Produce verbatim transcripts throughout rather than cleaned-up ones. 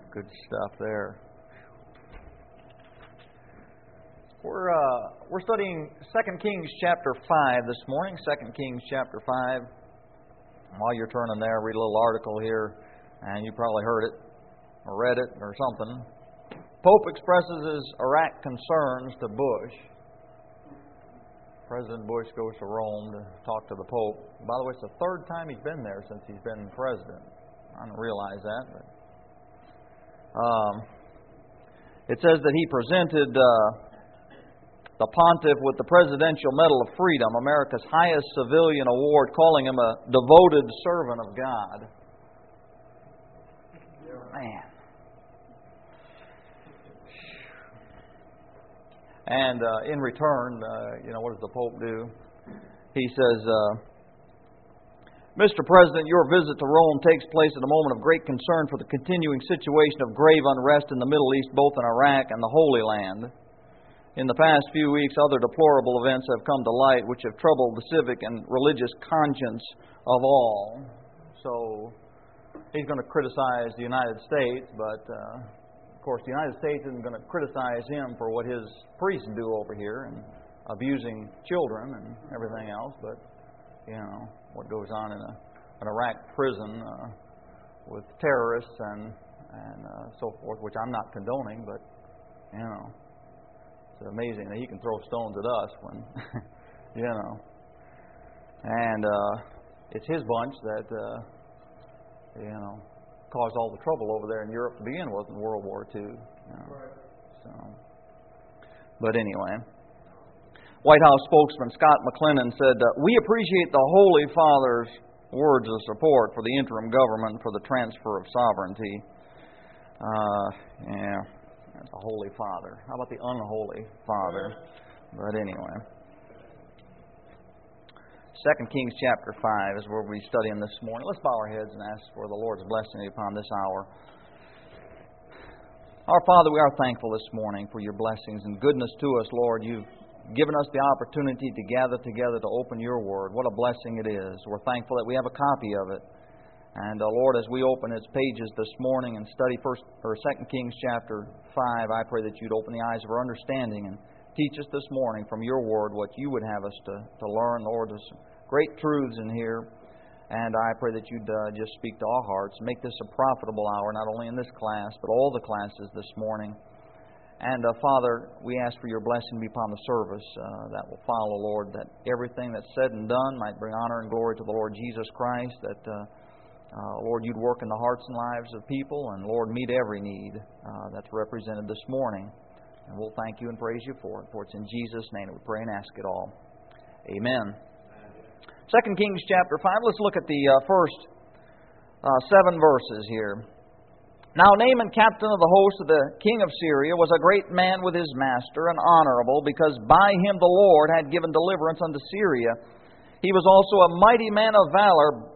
Good stuff there. We're uh, we're studying Second Kings chapter five this morning. Second Kings chapter five. While you're turning there, read a little article here, and you probably heard it or read it or something. Pope expresses his Iraq concerns to Bush. President Bush goes to Rome to talk to the Pope. By the way, it's the third time he's been there since he's been president. I didn't realize that, but um, it says that he presented uh, the pontiff with the Presidential Medal of Freedom, America's highest civilian award, calling him a devoted servant of God. Man. And uh, in return, uh, you know, what does the Pope do? He says, uh, Mister President, your visit to Rome takes place at a moment of great concern for the continuing situation of grave unrest in the Middle East, both in Iraq and the Holy Land. In the past few weeks, other deplorable events have come to light which have troubled the civic and religious conscience of all. So, he's going to criticize the United States, but, uh, of course, the United States isn't going to criticize him for what his priests do over here and abusing children and everything else, but, you know, what goes on in a, an Iraq prison uh, with terrorists and, and uh, so forth, which I'm not condoning, but, you know. It's amazing that he can throw stones at us when, you know. And uh, it's his bunch that, uh, you know, caused all the trouble over there in Europe to begin with in World War Two. You know. So, but anyway, White House spokesman Scott McClellan said, uh, "We appreciate the Holy Father's words of support for the interim government for the transfer of sovereignty." Uh, yeah. The Holy Father. How about the unholy Father? But anyway. Second Kings chapter five is where we'll be studying this morning. Let's bow our heads and ask for the Lord's blessing upon this hour. Our Father, we are thankful this morning for your blessings and goodness to us, Lord. You've given us the opportunity to gather together to open your word. What a blessing it is. We're thankful that we have a copy of it. And, uh, Lord, as we open its pages this morning and study First or Second Kings chapter five, I pray that you'd open the eyes of our understanding and teach us this morning from your word what you would have us to, to learn. Lord, there's great truths in here. And I pray that you'd uh, just speak to our hearts. Make this a profitable hour, not only in this class, but all the classes this morning. And, uh, Father, we ask for your blessing to be upon the service uh, that will follow, Lord, that everything that's said and done might bring honor and glory to the Lord Jesus Christ, that... Uh, Uh, Lord, you'd work in the hearts and lives of people, and Lord, meet every need uh, that's represented this morning. And we'll thank you and praise you for it. For it's in Jesus' name that we pray and ask it all. Amen. Second Kings chapter five. Let's look at the uh, first uh, seven verses here. Now Naaman, captain of the host of the king of Syria, was a great man with his master and honorable, because by him the Lord had given deliverance unto Syria. He was also a mighty man of valor,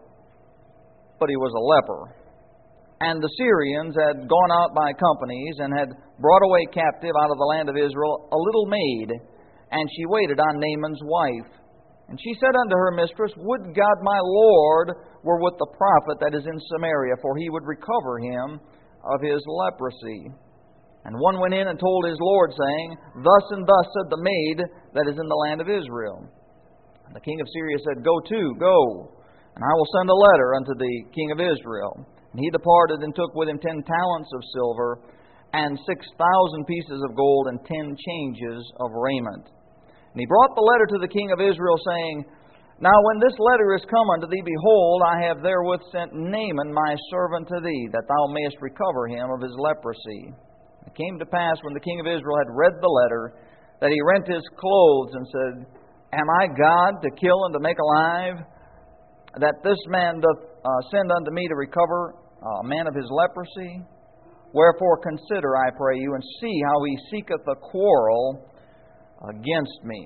but he was a leper. And the Syrians had gone out by companies and had brought away captive out of the land of Israel a little maid, and she waited on Naaman's wife. And she said unto her mistress, Would God my Lord were with the prophet that is in Samaria, for he would recover him of his leprosy. And one went in and told his Lord, saying, Thus and thus said the maid that is in the land of Israel. And the king of Syria said, Go to, go. And I will send a letter unto the king of Israel. And he departed and took with him ten talents of silver, and six thousand pieces of gold, and ten changes of raiment. And he brought the letter to the king of Israel, saying, Now when this letter is come unto thee, behold, I have therewith sent Naaman my servant to thee, that thou mayest recover him of his leprosy. It came to pass, when the king of Israel had read the letter, that he rent his clothes, and said, Am I God to kill and to make alive? That this man doth uh, send unto me to recover uh, a man of his leprosy? Wherefore consider, I pray you, and see how he seeketh a quarrel against me.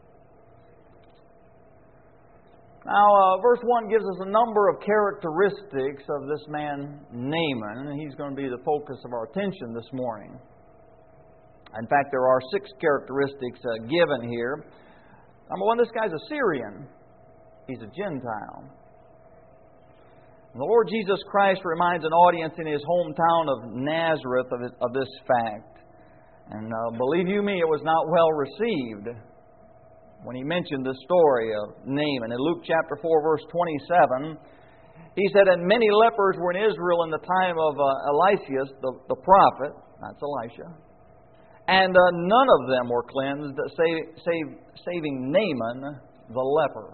Now, uh, verse one gives us a number of characteristics of this man Naaman, and he's going to be the focus of our attention this morning. In fact, there are six characteristics uh, given here. Number one, this guy's a Syrian. He's a Gentile. The Lord Jesus Christ reminds an audience in His hometown of Nazareth of, it, of this fact. And uh, believe you me, it was not well received when He mentioned the story of Naaman. In Luke chapter four, verse twenty-seven, He said, "And many lepers were in Israel in the time of uh, Eliseus, the, the prophet," that's Elisha, "and uh, none of them were cleansed, save, save, saving Naaman the leper."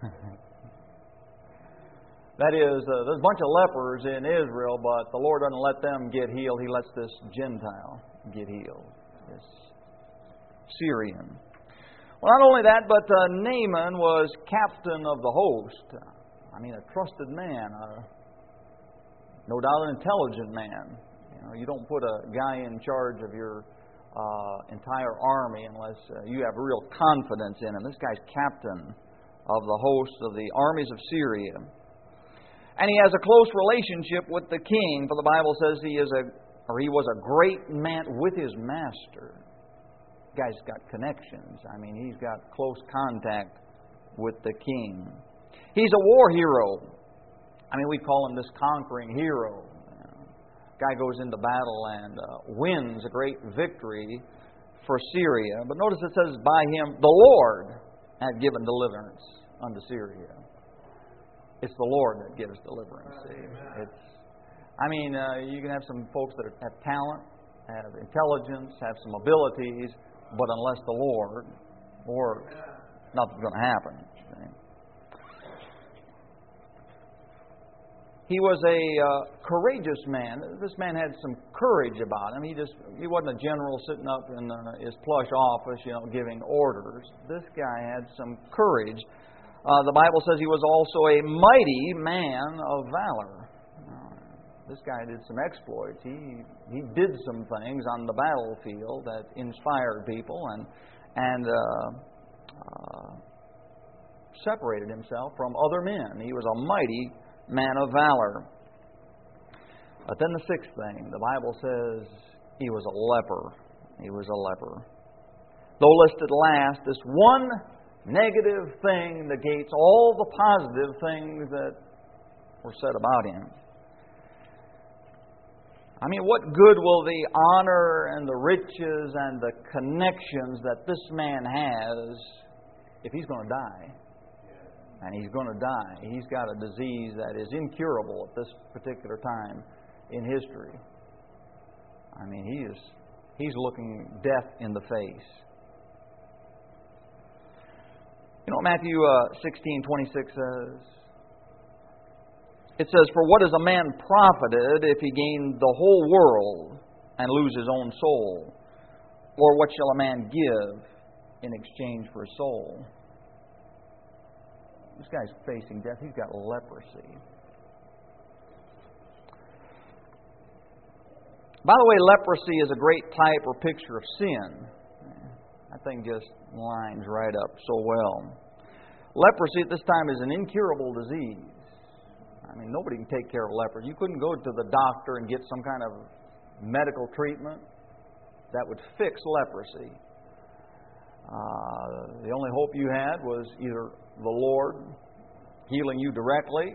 That is, uh, there's a bunch of lepers in Israel, but the Lord doesn't let them get healed. He lets this Gentile get healed, this Syrian. Well, not only that, but uh, Naaman was captain of the host. I mean, a trusted man, uh, no doubt an intelligent man. You know, you don't put a guy in charge of your uh, entire army unless uh, you have real confidence in him. This guy's captain of the host of the armies of Syria. And he has a close relationship with the king, for the Bible says he is a, or he was a great man with his master. The guy's got connections. I mean, he's got close contact with the king. He's a war hero. I mean, we call him this conquering hero. You know, guy goes into battle and uh, wins a great victory for Syria. But notice it says, by him the Lord had given deliverance unto Syria. It's the Lord that gives deliverance. See? It's, I mean, uh, you can have some folks that have talent, have intelligence, have some abilities, but unless the Lord works, nothing's going to happen. See? He was a uh, courageous man. This man had some courage about him. He just he wasn't a general sitting up in uh, his plush office, you know, giving orders. This guy had some courage. Uh, the Bible says he was also a mighty man of valor. Uh, this guy did some exploits. He he did some things on the battlefield that inspired people and and uh, uh, separated himself from other men. He was a mighty man of valor. But then the sixth thing, the Bible says he was a leper. He was a leper. Though listed last, this one negative thing negates all the positive things that were said about him. I mean, what good will the honor and the riches and the connections that this man has if he's going to die? And he's going to die. He's got a disease that is incurable at this particular time in history. I mean, he is he's looking death in the face. You know what Matthew uh, sixteen twenty-six says? It says, "For what is a man profited if he gain the whole world and lose his own soul? Or what shall a man give in exchange for his soul?" This guy's facing death. He's got leprosy. By the way, leprosy is a great type or picture of sin. That thing just lines right up so well. Leprosy at this time is an incurable disease. I mean, nobody can take care of leprosy. You couldn't go to the doctor and get some kind of medical treatment that would fix leprosy. Uh, the only hope you had was either the Lord healing you directly,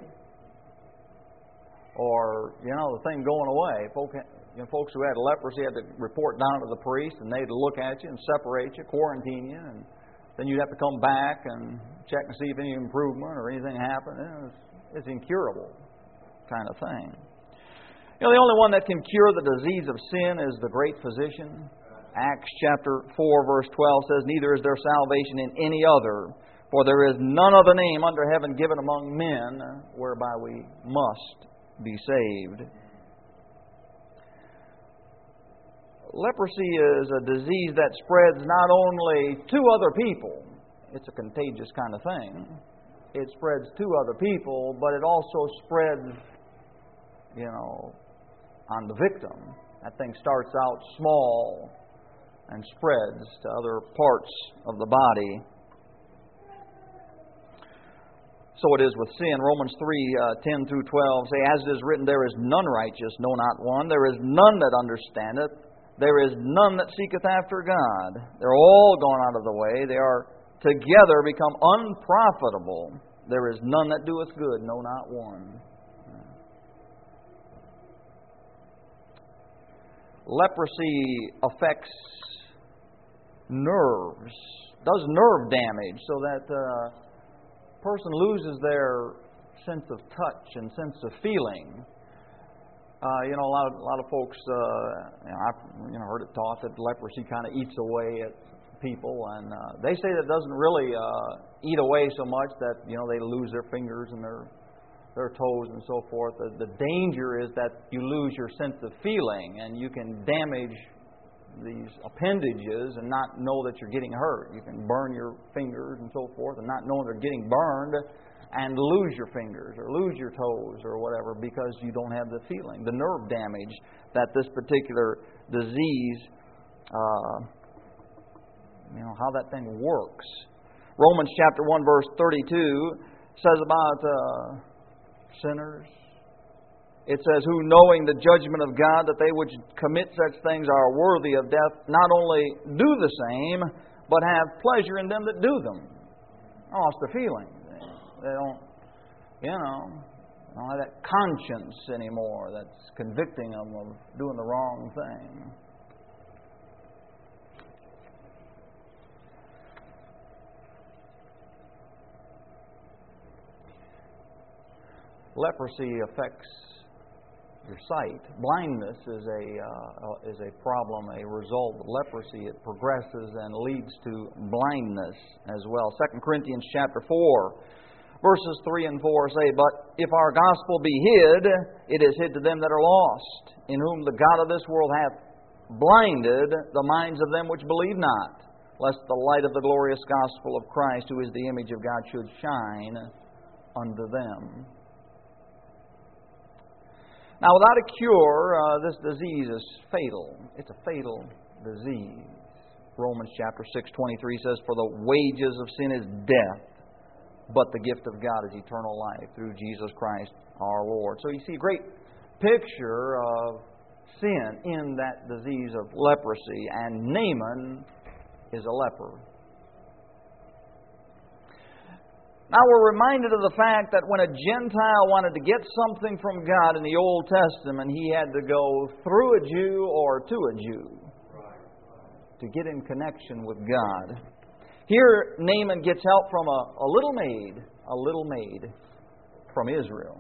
or, you know, the thing going away. Folk, you know, folks who had leprosy had to report down to the priest, and they'd look at you and separate you, quarantine you, and then you'd have to come back and check and see if any improvement or anything happened. It was, it's incurable kind of thing. You know, the only one that can cure the disease of sin is the great physician. Acts chapter four, verse twelve says, "Neither is there salvation in any other, for there is none other name under heaven given among men whereby we must be saved." Leprosy is a disease that spreads not only to other people, it's a contagious kind of thing. It spreads to other people, but it also spreads, you know, on the victim. That thing starts out small and spreads to other parts of the body. So it is with sin. Romans three, uh, ten through twelve say, "As it is written, there is none righteous, no, not one. There is none that understandeth. There is none that seeketh after God. They're all gone out of the way. They are together become unprofitable. There is none that doeth good, no, not one." leprosy affects nerves, does nerve damage, so that a person loses their sense of touch and sense of feeling. Uh, you know, a lot of a lot of folks, uh, you know, I've you know heard it taught that leprosy kind of eats away at people, and uh, they say that doesn't really uh, eat away so much that you know they lose their fingers and their their toes and so forth. The, the danger is that you lose your sense of feeling, and you can damage these appendages and not know that you're getting hurt. You can burn your fingers and so forth, and not know they're getting burned, and lose your fingers or lose your toes or whatever because you don't have the feeling, the nerve damage that this particular disease, uh, you know, how that thing works. Romans chapter one verse thirty-two says about uh, sinners. It says, who knowing the judgment of God that they which commit such things are worthy of death, not only do the same, but have pleasure in them that do them. Oh, it's the feeling. They don't, you know, they don't have that conscience anymore that's convicting them of doing the wrong thing. Leprosy affects your sight. Blindness is a uh, is a problem, a result of leprosy. It progresses and leads to blindness as well. Second Corinthians chapter four, verses three and four say, but if our gospel be hid, it is hid to them that are lost, in whom the God of this world hath blinded the minds of them which believe not, lest the light of the glorious gospel of Christ, who is the image of God, should shine unto them. Now, without a cure, uh, this disease is fatal. It's a fatal disease. Romans chapter six twenty-three says, for the wages of sin is death, but the gift of God is eternal life through Jesus Christ our Lord. So you see a great picture of sin in that disease of leprosy, and Naaman is a leper. Now we're reminded of the fact that when a Gentile wanted to get something from God in the Old Testament, he had to go through a Jew or to a Jew to get in connection with God. Here Naaman gets help from a, a little maid, a little maid from Israel.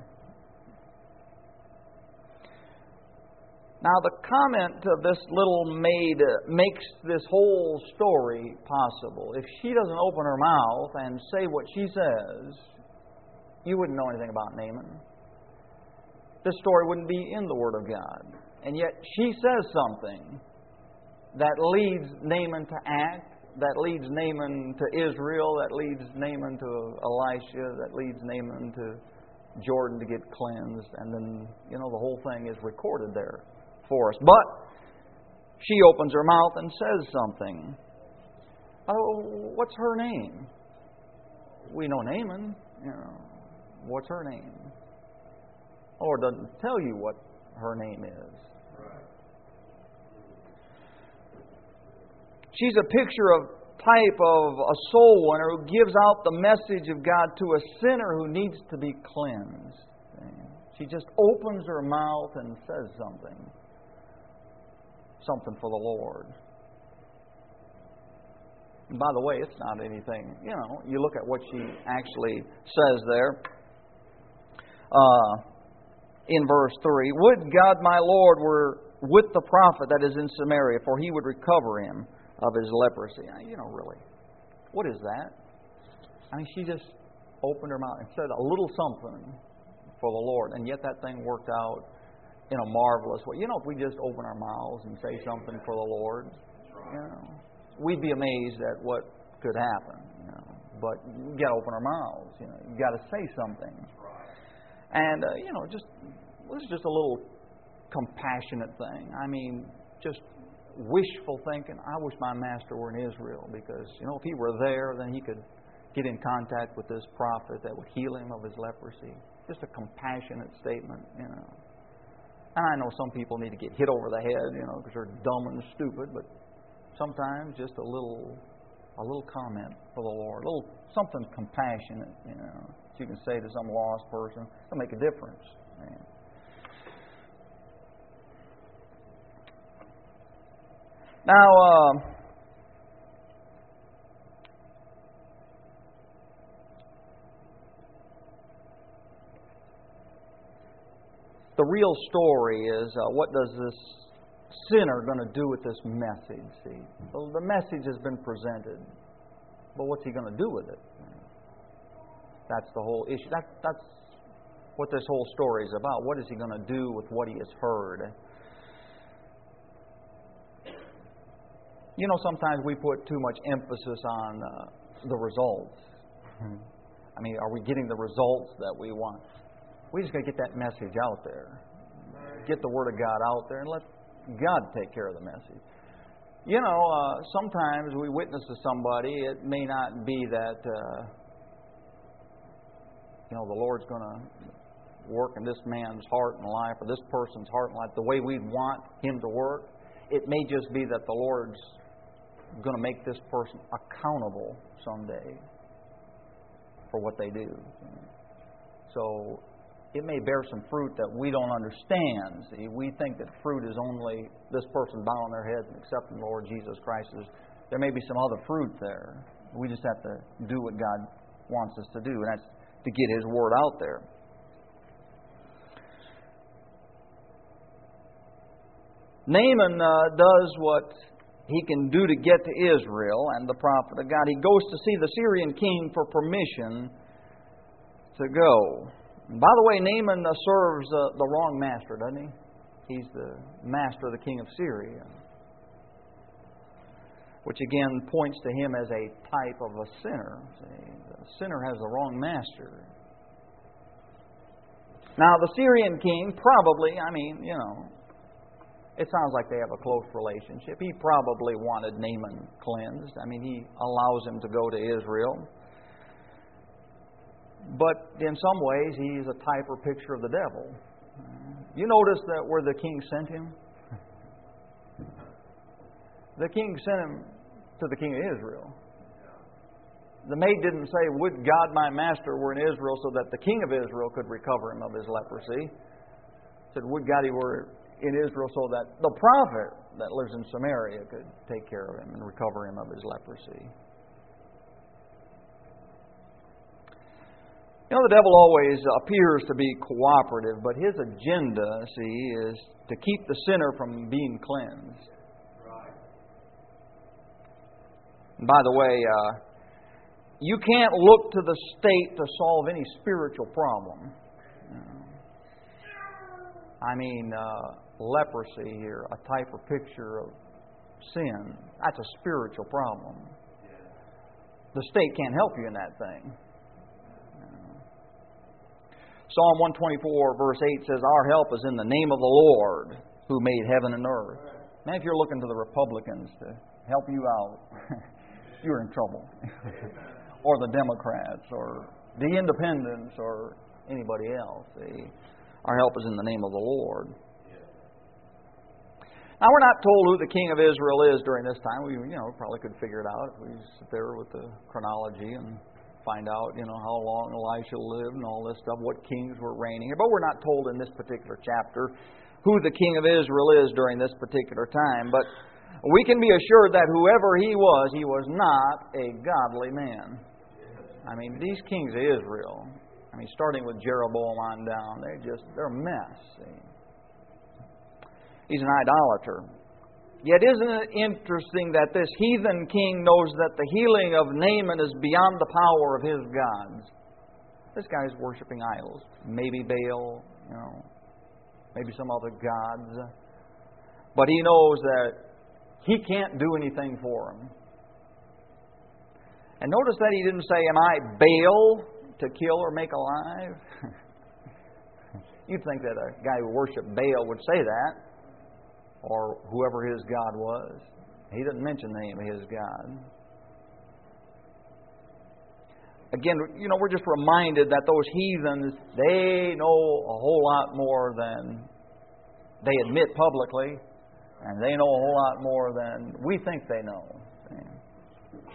Now, the comment of this little maid makes this whole story possible. If she doesn't open her mouth and say what she says, you wouldn't know anything about Naaman. This story wouldn't be in the Word of God. And yet she says something that leads Naaman to act, that leads Naaman to Israel, that leads Naaman to Elisha, that leads Naaman to Jordan to get cleansed. And then, you know, the whole thing is recorded there for us. But she opens her mouth and says something. Oh, what's her name? We know Naaman. You know, what's her name? The Lord doesn't tell you what her name is. Right. She's a picture of type of a soul winner who gives out the message of God to a sinner who needs to be cleansed. She just opens her mouth and says something. Something for the Lord. And by the way, it's not anything, you know, you look at what she actually says there. Uh, in verse three, would God my Lord were with the prophet that is in Samaria, for he would recover him of his leprosy. You know, really, what is that? I mean, she just opened her mouth and said a little something for the Lord, and yet that thing worked out in a marvelous way. You know, if we just open our mouths and say something for the Lord, you know, we'd be amazed at what could happen. You know, but you got to open our mouths. You know, you got to say something. And uh, you know, just this is just a little compassionate thing. I mean, just wishful thinking. I wish my master were in Israel, because you know, if he were there, then he could get in contact with this prophet that would heal him of his leprosy. Just a compassionate statement, you know. And I know some people need to get hit over the head, you know, because they're dumb and stupid. But sometimes just a little, a little comment for the Lord, a little something compassionate, you know, that you can say to some lost person, it'll make a difference. Man. Now, uh, the real story is, uh, what does this sinner going to do with this message? See, well, the message has been presented, but what's he going to do with it? That's the whole issue. That, that's what this whole story is about. What is he going to do with what he has heard? You know, sometimes we put too much emphasis on uh, the results. I mean, are we getting the results that we want? We just got to get that message out there. Get the Word of God out there and let God take care of the message. You know, uh, sometimes we witness to somebody, it may not be that, uh, you know, the Lord's going to work in this man's heart and life or this person's heart and life the way we want Him to work. It may just be that the Lord's going to make this person accountable someday for what they do. So it may bear some fruit that we don't understand. See, we think that fruit is only this person bowing their heads and accepting the Lord Jesus Christ. There may be some other fruit there. We just have to do what God wants us to do, and that's to get His Word out there. Naaman uh, does what he can do to get to Israel and the prophet of God. He goes to see the Syrian king for permission to go. And by the way, Naaman uh, serves uh, the wrong master, doesn't he? He's the master of the king of Syria, which again points to him as a type of a sinner. See, the sinner has the wrong master. Now, the Syrian king probably, I mean, you know, it sounds like they have a close relationship. He probably wanted Naaman cleansed. I mean, he allows him to go to Israel. But in some ways, he's a type or picture of the devil. You notice that where the king sent him? The king sent him to the king of Israel. The maid didn't say, "Would God my master were in Israel so that the king of Israel could recover him of his leprosy." Said, "Would God he were in Israel so that the prophet that lives in Samaria could take care of him and recover him of his leprosy." You know, the devil always appears to be cooperative, but his agenda, see, is to keep the sinner from being cleansed. Right. And by the way, uh, you can't look to the state to solve any spiritual problem. I mean, uh, leprosy here, a type or picture of sin, that's a spiritual problem. The state can't help you in that thing. Psalm one twenty-four, verse eight says, "Our help is in the name of the Lord who made heaven and earth." Man, if you're looking to the Republicans to help you out, you're in trouble. Or the Democrats, or the Independents, or anybody else. See? Our help is in the name of the Lord. Now, we're not told who the king of Israel is during this time. We, you know, probably could figure it out if we sit there with the chronology and find out, you know, how long Elisha lived and all this stuff, what kings were reigning here. But we're not told in this particular chapter who the king of Israel is during this particular time. But we can be assured that whoever he was, he was not a godly man. I mean, these kings of Israel, I mean, starting with Jeroboam on down, they're just, they're a mess. See? He's an idolater. Yet isn't it interesting that this heathen king knows that the healing of Naaman is beyond the power of his gods? This guy's worshiping idols. Maybe Baal, you know, maybe some other gods. But he knows that he can't do anything for him. And notice that he didn't say, "Am I Baal to kill or make alive?" You'd think that a guy who worshiped Baal would say that, or whoever his God was. He didn't mention the name of his God. Again, you know, we're just reminded that those heathens, they know a whole lot more than they admit publicly, and they know a whole lot more than we think they know.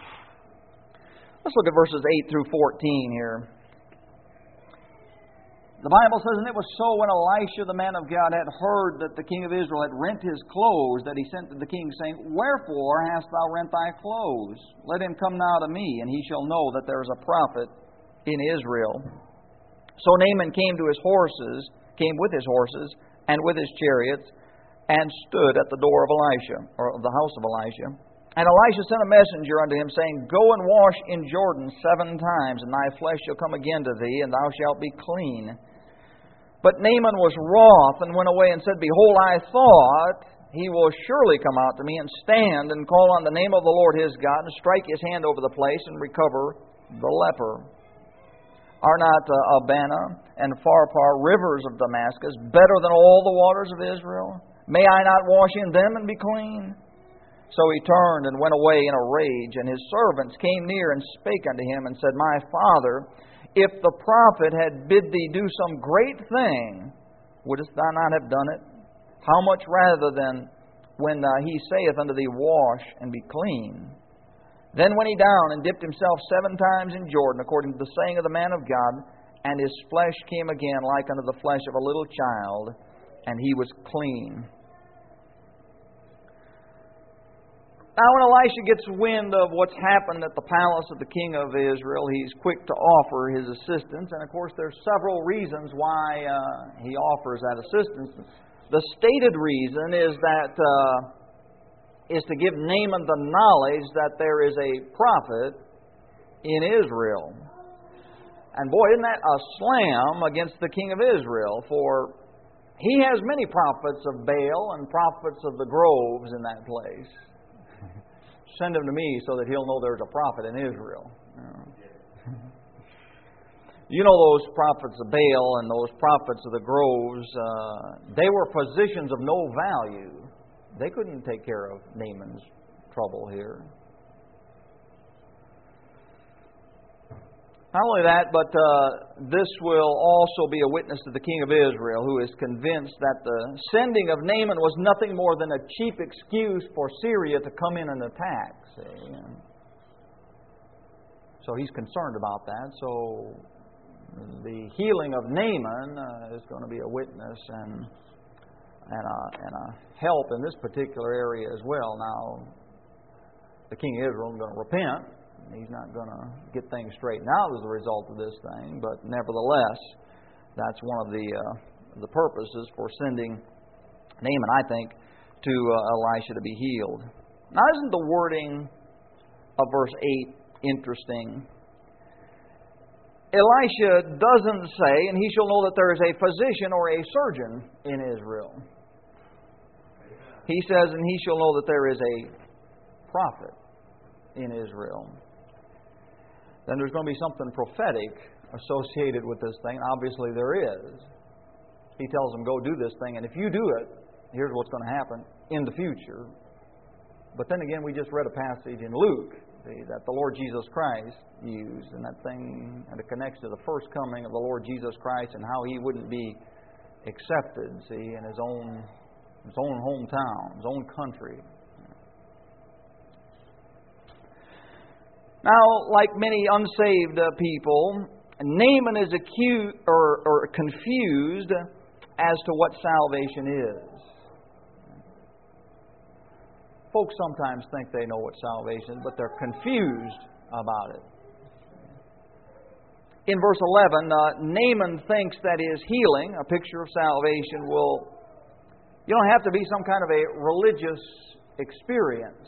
Let's look at verses eight through fourteen here. The Bible says, and it was so when Elisha the man of God had heard that the king of Israel had rent his clothes, that he sent to the king, saying, Wherefore hast thou rent thy clothes? Let him come now to me, and he shall know that there is a prophet in Israel. So Naaman came to his horses, came with his horses, and with his chariots, and stood at the door of Elisha, or of the house of Elisha. And Elisha sent a messenger unto him, saying, Go and wash in Jordan seven times, and thy flesh shall come again to thee, and thou shalt be clean. But Naaman was wroth, and went away and said, Behold, I thought he will surely come out to me, and stand and call on the name of the Lord his God, and strike his hand over the place, and recover the leper. Are not uh, Abana and Pharpar, rivers of Damascus, better than all the waters of Israel? May I not wash in them and be clean? So he turned and went away in a rage, and his servants came near and spake unto him, and said, My father, if the prophet had bid thee do some great thing, wouldest thou not have done it? How much rather than when uh, he saith unto thee, Wash and be clean? Then went he down and dipped himself seven times in Jordan, according to the saying of the man of God, and his flesh came again like unto the flesh of a little child, and he was clean. Now, when Elisha gets wind of what's happened at the palace of the king of Israel, he's quick to offer his assistance. And, of course, there's several reasons why uh, he offers that assistance. The stated reason is that uh, is to give Naaman the knowledge that there is a prophet in Israel. And, boy, isn't that a slam against the king of Israel? For he has many prophets of Baal and prophets of the groves in that place. Send him to me so that he'll know there's a prophet in Israel. You know those prophets of Baal and those prophets of the groves, uh, they were positions of no value. They couldn't take care of Naaman's trouble here. Not only that, but uh, this will also be a witness to the king of Israel, who is convinced that the sending of Naaman was nothing more than a cheap excuse for Syria to come in and attack. See? So he's concerned about that. So the healing of Naaman uh, is going to be a witness and and a, and a help in this particular area as well. Now, the king of Israel is going to repent. He's not going to get things straightened out as a result of this thing, but nevertheless, that's one of the uh, the purposes for sending Naaman, I think, to uh, Elisha to be healed. Now, isn't the wording of verse eight interesting? Elisha doesn't say, and he shall know that there is a physician or a surgeon in Israel. He says, and he shall know that there is a prophet in Israel. Then there's going to be something prophetic associated with this thing. Obviously there is. He tells them, go do this thing, and if you do it, here's what's going to happen in the future. But then again, we just read a passage in Luke see, that the Lord Jesus Christ used, and that thing and it connects to the first coming of the Lord Jesus Christ and how He wouldn't be accepted, see, in His own His own hometown, His own country. Now, like many unsaved uh, people, Naaman is accused or, or confused as to what salvation is. Folks sometimes think they know what salvation is, but they're confused about it. In verse eleven, uh, Naaman thinks that his healing, a picture of salvation, will, you don't have to be some kind of a religious experience.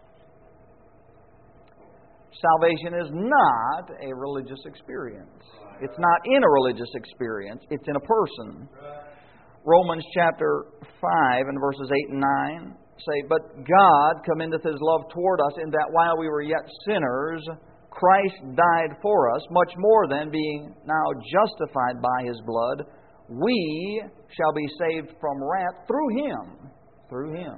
Salvation is not a religious experience. It's not in a religious experience. It's in a person. Romans chapter five and verses eight and nine say, But God commendeth His love toward us in that while we were yet sinners, Christ died for us. Much more than, being now justified by His blood, we shall be saved from wrath through Him. Through Him.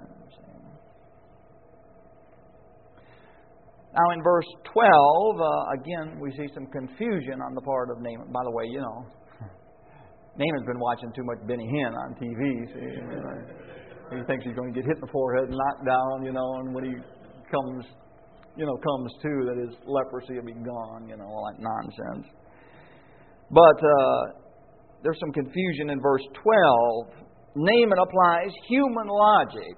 Now in verse twelve, uh, again, we see some confusion on the part of Naaman. By the way, you know, Naaman's been watching too much Benny Hinn on T V. See? He thinks he's going to get hit in the forehead and knocked down, you know, and when he comes, you know, comes to, that his leprosy will be gone, you know, all that nonsense. But uh, there's some confusion in verse twelve. Naaman applies human logic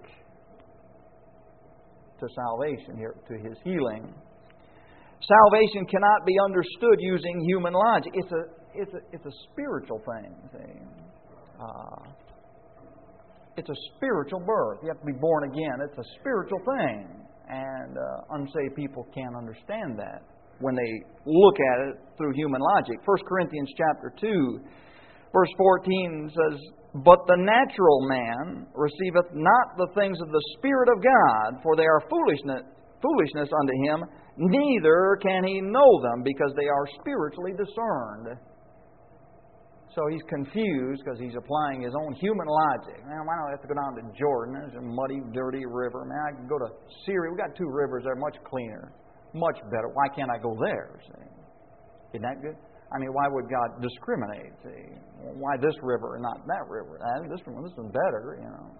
to salvation here, to his healing. Salvation cannot be understood using human logic. It's a, it's a, it's a spiritual thing. See? Uh, it's a spiritual birth. You have to be born again. It's a spiritual thing. And uh, unsaved people can't understand that when they look at it through human logic. First Corinthians chapter two, verse fourteen says, "But the natural man receiveth not the things of the Spirit of God, for they are foolishness, foolishness unto him, neither can he know them, because they are spiritually discerned." So he's confused because he's applying his own human logic. Man, why do I have to go down to Jordan? There's a muddy, dirty river. Man, I can go to Syria. We've got two rivers that are much cleaner, much better. Why can't I go there? See? Isn't that good? I mean, why would God discriminate? See? Why this river and not that river? Uh, this one, this one's better, you know.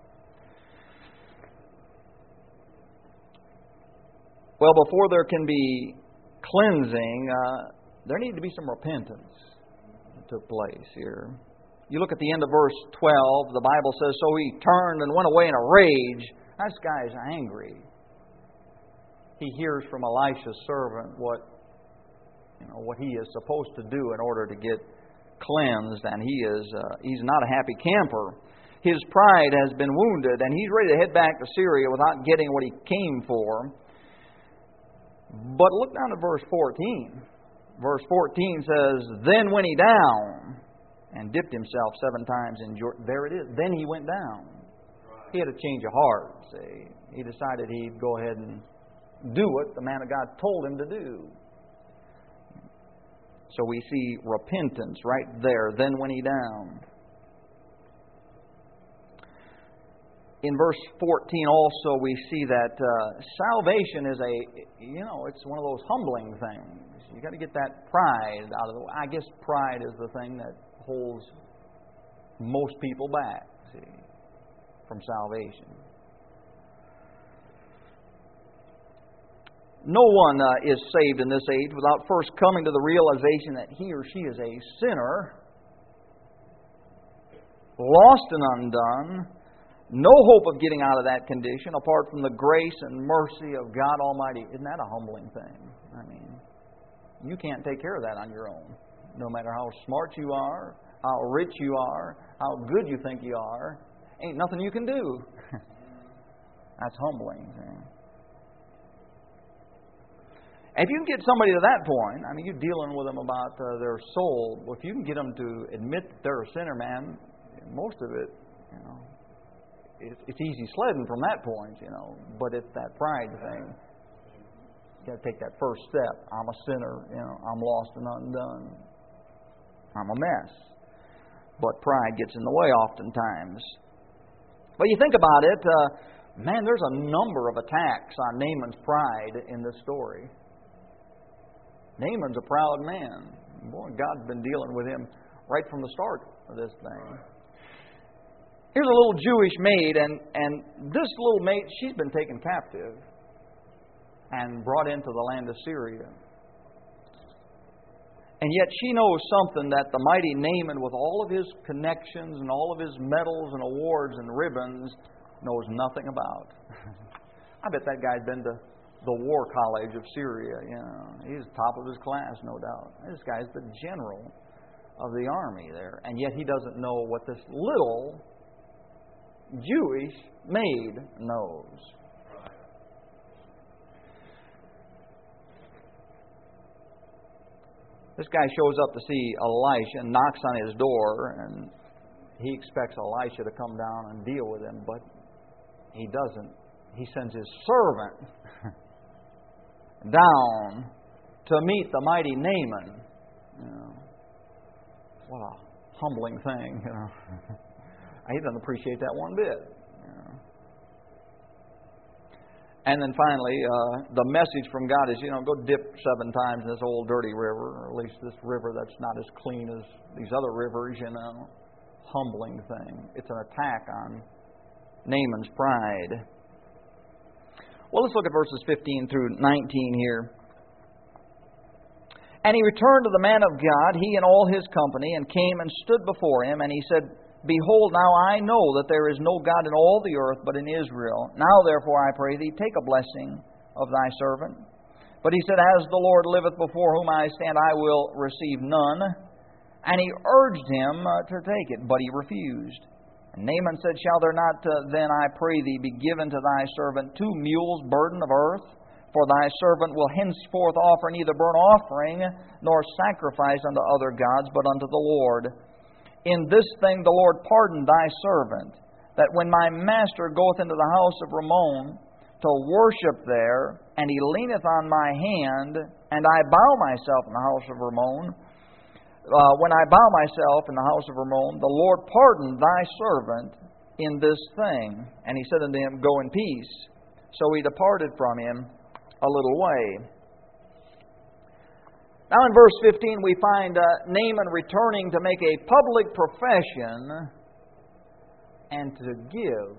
Well, before there can be cleansing, uh, there needs to be some repentance that took place here. You look at the end of verse twelve, the Bible says, "So he turned and went away in a rage." This guy's angry. He hears from Elisha's servant what You know, what he is supposed to do in order to get cleansed, and he is uh, he's not a happy camper. His pride has been wounded, and he's ready to head back to Syria without getting what he came for. But look down at verse fourteen. Verse fourteen says, "Then went he down and dipped himself seven times in Jordan." There it is. Then he went down. He had a change of heart. See, he decided he'd go ahead and do what the man of God told him to do. So we see repentance right there. Then went he down. In verse fourteen also we see that uh, salvation is a, you know, it's one of those humbling things. You've got to get that pride out of the way. I guess pride is the thing that holds most people back, see, from salvation. No one uh, is saved in this age without first coming to the realization that he or she is a sinner, lost and undone, no hope of getting out of that condition apart from the grace and mercy of God Almighty. Isn't that a humbling thing? I mean, you can't take care of that on your own. No matter how smart you are, how rich you are, how good you think you are, ain't nothing you can do. That's humbling. See? If you can get somebody to that point, I mean, you're dealing with them about uh, their soul. Well, if you can get them to admit that they're a sinner, man, most of it, you know, it's, it's easy sledding from that point, you know. But it's that pride thing. You got to take that first step. I'm a sinner, you know. I'm lost and undone. I'm a mess. But pride gets in the way oftentimes. But you think about it, uh, man, there's a number of attacks on Naaman's pride in this story. Naaman's a proud man. Boy, God's been dealing with him right from the start of this thing. Here's a little Jewish maid, and, and this little maid, she's been taken captive and brought into the land of Syria. And yet she knows something that the mighty Naaman, with all of his connections and all of his medals and awards and ribbons, knows nothing about. I bet that guy's been to the War College of Syria. You know, he's top of his class, no doubt. This guy's the general of the army there, and yet he doesn't know what this little Jewish maid knows. This guy shows up to see Elisha and knocks on his door, and he expects Elisha to come down and deal with him, but he doesn't. He sends his servant down to meet the mighty Naaman. You know, what a humbling thing. You know, he doesn't appreciate that one bit. You know. And then finally, uh, the message from God is, you know, go dip seven times in this old dirty river, or at least this river that's not as clean as these other rivers. You know, humbling thing. It's an attack on Naaman's pride. Well, let's look at verses fifteen through nineteen here. And he returned to the man of God, he and all his company, and came and stood before him. And he said, Behold, now I know that there is no God in all the earth but in Israel. Now therefore I pray thee, take a blessing of thy servant. But he said, As the Lord liveth before whom I stand, I will receive none. And he urged him uh, to take it, but he refused. And Naaman said, Shall there not uh, then, I pray thee, be given to thy servant two mules burden of earth? For thy servant will henceforth offer neither burnt offering nor sacrifice unto other gods, but unto the Lord. In this thing the Lord pardoned thy servant, that when my master goeth into the house of Rimmon to worship there, and he leaneth on my hand, and I bow myself in the house of Rimmon, uh, when I bow myself in the house of Rimmon, the Lord pardoned thy servant in this thing. And he said unto him, Go in peace. So he departed from him a little way. Now in verse fifteen we find uh, Naaman returning to make a public profession and to give.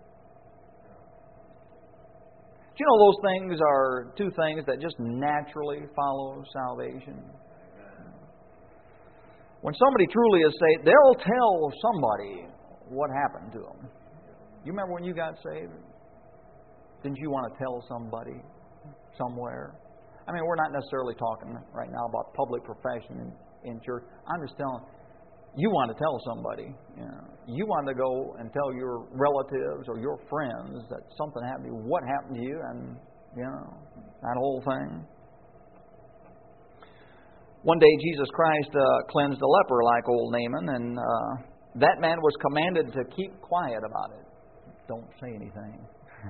Do you know those things are two things that just naturally follow salvation? When somebody truly is saved, they'll tell somebody what happened to them. You remember when you got saved? Didn't you want to tell somebody somewhere? I mean, we're not necessarily talking right now about public profession in, in church. I'm just telling you want to tell somebody. You know, you want to go and tell your relatives or your friends that something happened to you, what happened to you, and, you know, that whole thing. One day, Jesus Christ uh, cleansed a leper like old Naaman, and uh, that man was commanded to keep quiet about it. Don't say anything.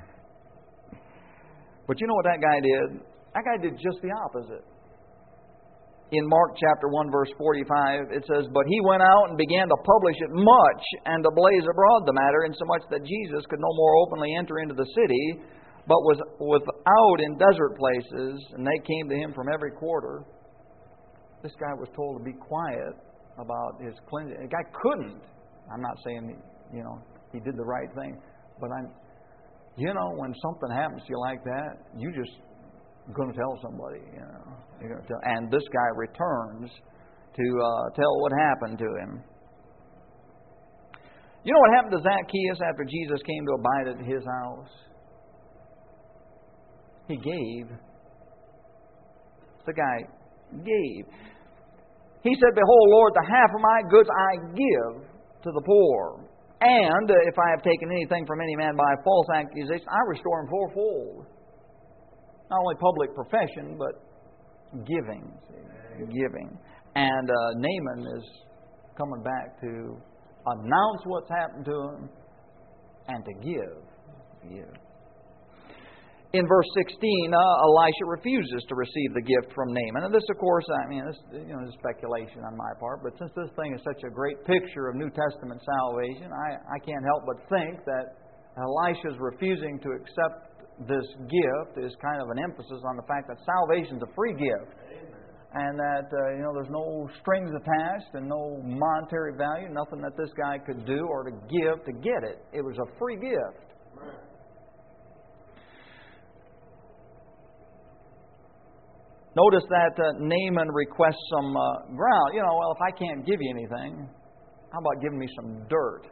But you know what that guy did? That guy did just the opposite. In Mark chapter one, verse forty-five, it says, But he went out and began to publish it much and to blaze abroad the matter, insomuch that Jesus could no more openly enter into the city, but was without in desert places, and they came to him from every quarter. This guy was told to be quiet about his cleansing. The guy couldn't. I'm not saying, you know, he did the right thing, but I'm, you know, when something happens to you like that, you just going to tell somebody, you know. You're going to tell, and this guy returns to uh, tell what happened to him. You know what happened to Zacchaeus after Jesus came to abide at his house? He gave. The guy gave. He said, Behold, Lord, the half of my goods I give to the poor. And if I have taken anything from any man by false accusation, I restore him fourfold. Not only public profession, but giving. See, giving. And uh, Naaman is coming back to announce what's happened to him and to give. Give. In verse sixteen, uh, Elisha refuses to receive the gift from Naaman. And this, of course, I mean, this you know, is speculation on my part, but since this thing is such a great picture of New Testament salvation, I, I can't help but think that Elisha's refusing to accept this gift is kind of an emphasis on the fact that salvation is a free gift. And that, uh, you know, there's no strings attached and no monetary value, nothing that this guy could do or to give to get it. It was a free gift. Notice that uh, Naaman requests some uh, ground. You know, well, if I can't give you anything, how about giving me some dirt?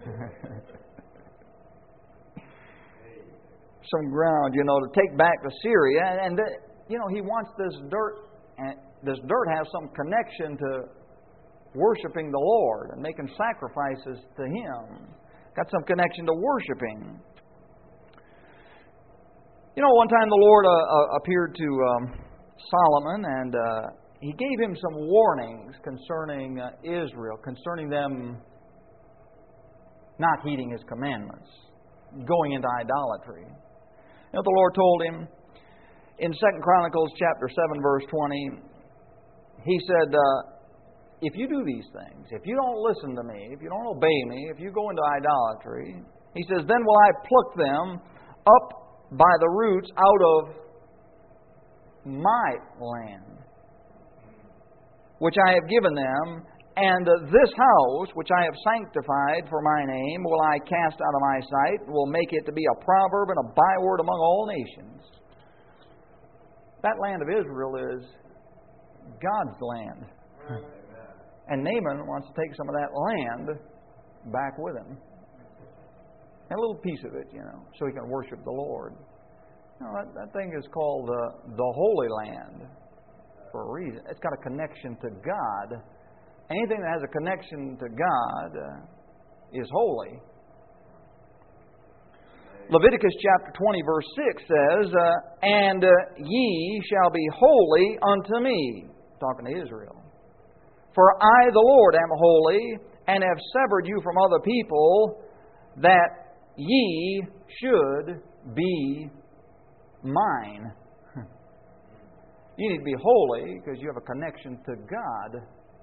Some ground, you know, to take back to Syria. And, and uh, you know, he wants this dirt, and this dirt has some connection to worshiping the Lord and making sacrifices to Him. Got some connection to worshiping. You know, one time the Lord uh, uh, appeared to Um, Solomon, and uh, he gave him some warnings concerning uh, Israel, concerning them not heeding His commandments, going into idolatry. You know what the Lord told him? In Second Chronicles chapter seven, verse twenty, He said, uh, if you do these things, if you don't listen to me, if you don't obey me, if you go into idolatry, He says, then will I pluck them up by the roots out of my land, which I have given them, and this house, which I have sanctified for my name, will I cast out of my sight, will make it to be a proverb and a byword among all nations. That land of Israel is God's land. And Naaman wants to take some of that land back with him. And a little piece of it, you know, so he can worship the Lord. You know, that, that thing is called uh, the Holy Land for a reason. It's got a connection to God. Anything that has a connection to God uh, is holy. Leviticus chapter twenty, verse six says, uh, And uh, ye shall be holy unto me. Talking to Israel. For I, the Lord, am holy, and have severed you from other people, that ye should be mine. You need to be holy because you have a connection to God.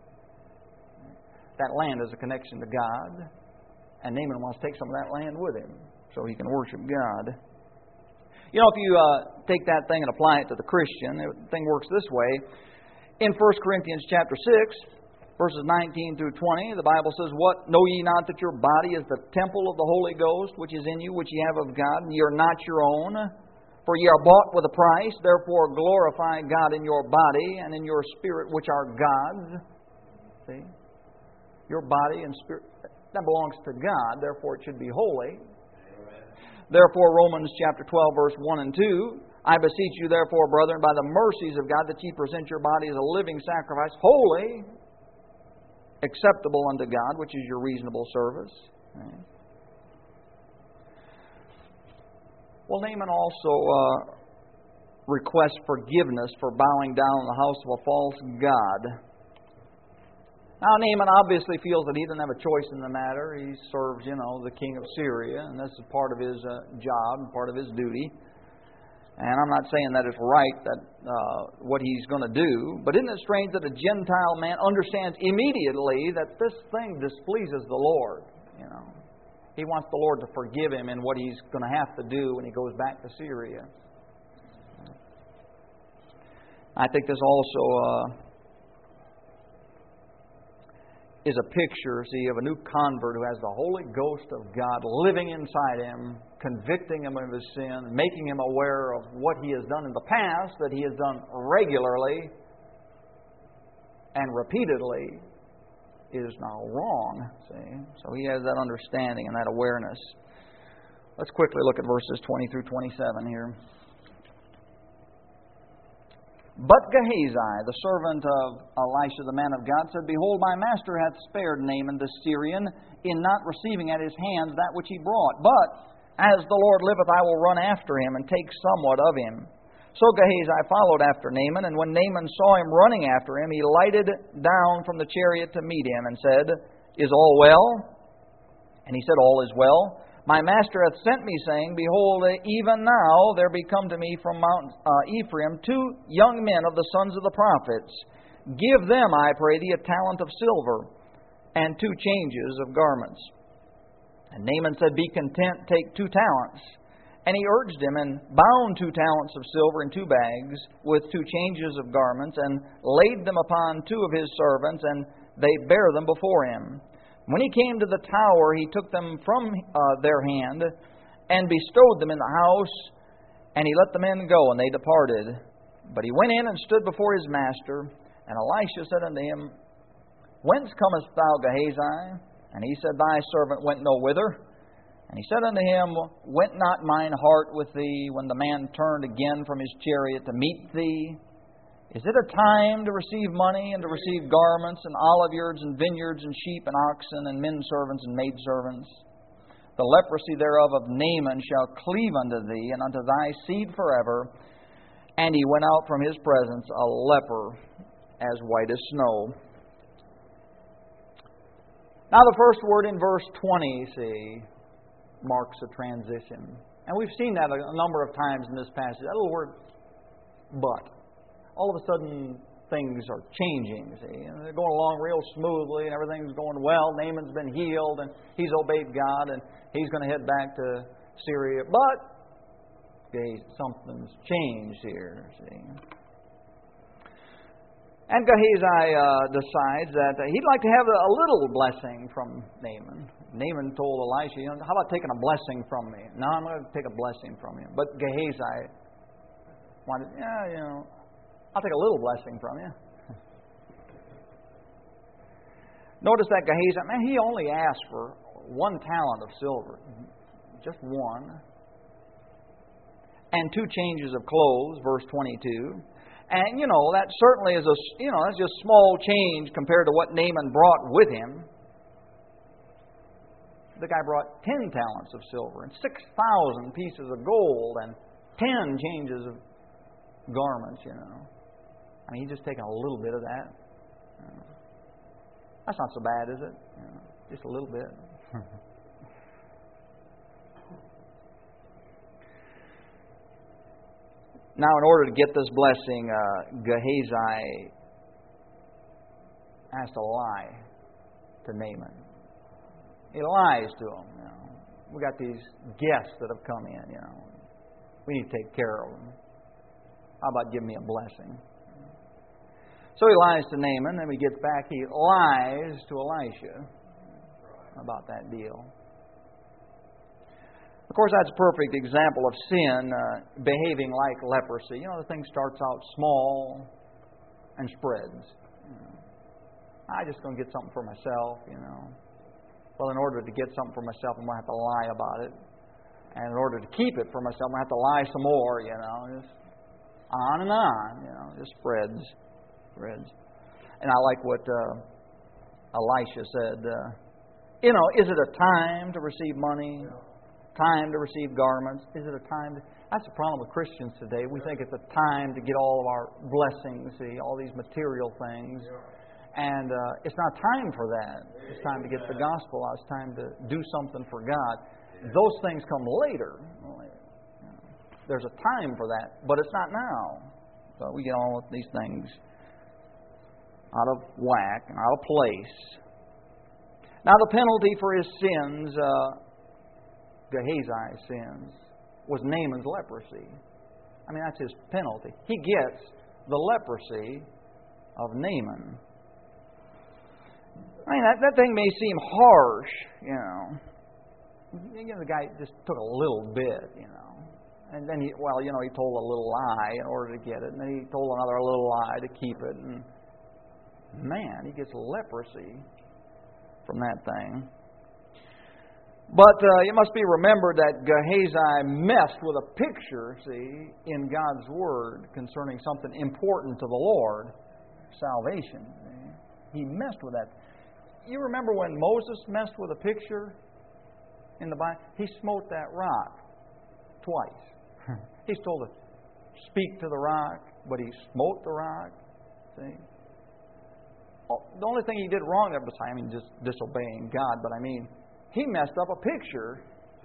That land is a connection to God. And Naaman wants to take some of that land with him so he can worship God. You know, if you uh, take that thing and apply it to the Christian, the thing works this way. In First Corinthians chapter six, verses nineteen through twenty, the Bible says, What, know ye not that your body is the temple of the Holy Ghost, which is in you, which ye have of God, and ye are not your own? For ye are bought with a price, therefore glorify God in your body and in your spirit, which are God's. See? Your body and spirit, that belongs to God, therefore it should be holy. Amen. Therefore, Romans chapter twelve, verse one and two, I beseech you, therefore, brethren, by the mercies of God, that ye present your body as a living sacrifice, holy, acceptable unto God, which is your reasonable service. Right? Well, Naaman also uh, requests forgiveness for bowing down in the house of a false god. Now, Naaman obviously feels that he doesn't have a choice in the matter. He serves, you know, the king of Syria, and this is part of his uh, job, part of his duty. And I'm not saying that it's right, that uh, what he's going to do. But isn't it strange that a Gentile man understands immediately that this thing displeases the Lord? You know, he wants the Lord to forgive him in what he's going to have to do when he goes back to Syria. I think this also uh, is a picture, see, of a new convert who has the Holy Ghost of God living inside him, convicting him of his sin, making him aware of what he has done in the past, that he has done regularly and repeatedly is now wrong. See? So he has that understanding and that awareness. Let's quickly look at verses twenty through twenty-seven here. But Gehazi, the servant of Elisha, the man of God, said, Behold, my master hath spared Naaman the Syrian in not receiving at his hands that which he brought. But as the Lord liveth, I will run after him and take somewhat of him. So Gehazi followed after Naaman, and when Naaman saw him running after him, he lighted down from the chariot to meet him and said, Is all well? And he said, All is well. My master hath sent me, saying, Behold, even now there be come to me from Mount uh, Ephraim two young men of the sons of the prophets. Give them, I pray thee, a talent of silver, and two changes of garments. And Naaman said, Be content, take two talents. And he urged him, and bound two talents of silver in two bags, with two changes of garments, and laid them upon two of his servants, and they bare them before him. When he came to the tower, he took them from uh, their hand, and bestowed them in the house, and he let the men go, and they departed. But he went in and stood before his master, and Elisha said unto him, Whence comest thou, Gehazi? And he said, Thy servant went no whither. And he said unto him, Went not mine heart with thee when the man turned again from his chariot to meet thee? Is it a time to receive money and to receive garments and oliveyards and vineyards and sheep and oxen and men servants and maidservants? The leprosy thereof of Naaman shall cleave unto thee and unto thy seed forever. And he went out from his presence a leper as white as snow. Now the first word in verse twenty, see, marks a transition. And we've seen that a number of times in this passage. That little word, but. All of a sudden, things are changing, see. And they're going along real smoothly, and everything's going well. Naaman's been healed, and he's obeyed God, and he's going to head back to Syria. But, okay, something's changed here, see. And Gehazi uh, decides that he'd like to have a little blessing from Naaman. Naaman told Elisha, you know, how about taking a blessing from me? No, I'm going to take a blessing from you. But Gehazi wanted, yeah, you know, I'll take a little blessing from you. Notice that Gehazi, man, he only asked for one talent of silver. Just one. And two changes of clothes, verse twenty-two. And, you know, that certainly is a, you know, that's just small change compared to what Naaman brought with him. The guy brought ten talents of silver and six thousand pieces of gold and ten changes of garments, you know. I mean, he's just taking a little bit of that. You know. That's not so bad, is it? You know, just a little bit. Now, in order to get this blessing, uh, Gehazi has to lie to Naaman. He lies to him. You know. We got these guests that have come in. You know, we need to take care of them. How about giving me a blessing? So he lies to Naaman. Then when he gets back, he lies to Elisha about that deal. Of course, that's a perfect example of sin uh, behaving like leprosy. You know, the thing starts out small and spreads. You know. I'm just going to get something for myself, you know. Well, in order to get something for myself, I'm going to have to lie about it. And in order to keep it for myself, I'm going to have to lie some more, you know. Just on and on, you know. Just spreads. Spreads. And I like what uh, Elisha said. Uh, you know, is it a time to receive money? Time to receive garments? Is it a time to... That's the problem with Christians today. We think it's a time to get all of our blessings, see, all these material things. And uh, it's not time for that. It's time to get the gospel out. It's time to do something for God. Those things come later. There's a time for that, but it's not now. So we get all of these things out of whack and out of place. Now the penalty for his sins, uh, Gehazi's sins, was Naaman's leprosy. I mean, that's his penalty. He gets the leprosy of Naaman. I mean, that, that thing may seem harsh, you know. You know, the guy just took a little bit, you know. And then he, well, you know, he told a little lie in order to get it. And then he told another little lie to keep it. And man, he gets leprosy from that thing. But uh, it must be remembered that Gehazi messed with a picture, see, in God's Word concerning something important to the Lord, salvation. See? He messed with that. You remember when Moses messed with a picture in the Bible? He smote that rock twice. He's told to speak to the rock, but he smote the rock. See? Oh, the only thing he did wrong there was, I mean, just disobeying God, but I mean, he messed up a picture.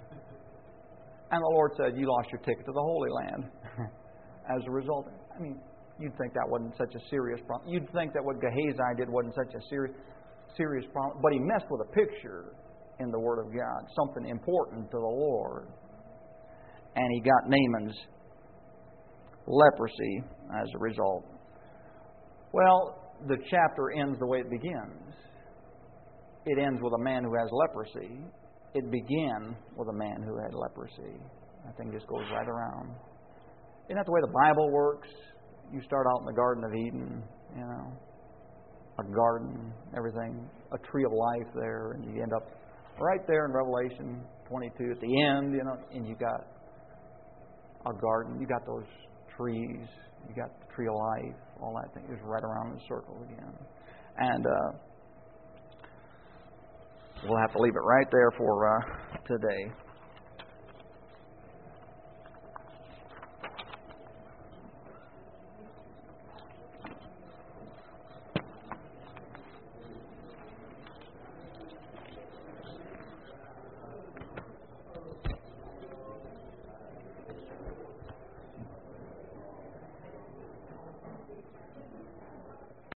And the Lord said, you lost your ticket to the Holy Land as a result. I mean, you'd think that wasn't such a serious problem. You'd think that what Gehazi did wasn't such a serious serious problem. But he messed with a picture in the Word of God, something important to the Lord. And he got Naaman's leprosy as a result. Well, the chapter ends the way it begins. It ends with a man who has leprosy. It began with a man who had leprosy. That thing just goes right around. Isn't that the way the Bible works? You start out in the Garden of Eden, you know, a garden, everything, a tree of life there, and you end up right there in Revelation twenty-two at the end, you know, and you got a garden, you got those trees, you got the tree of life, all that thing is right around in a circle again. And uh, we'll have to leave it right there for uh, today.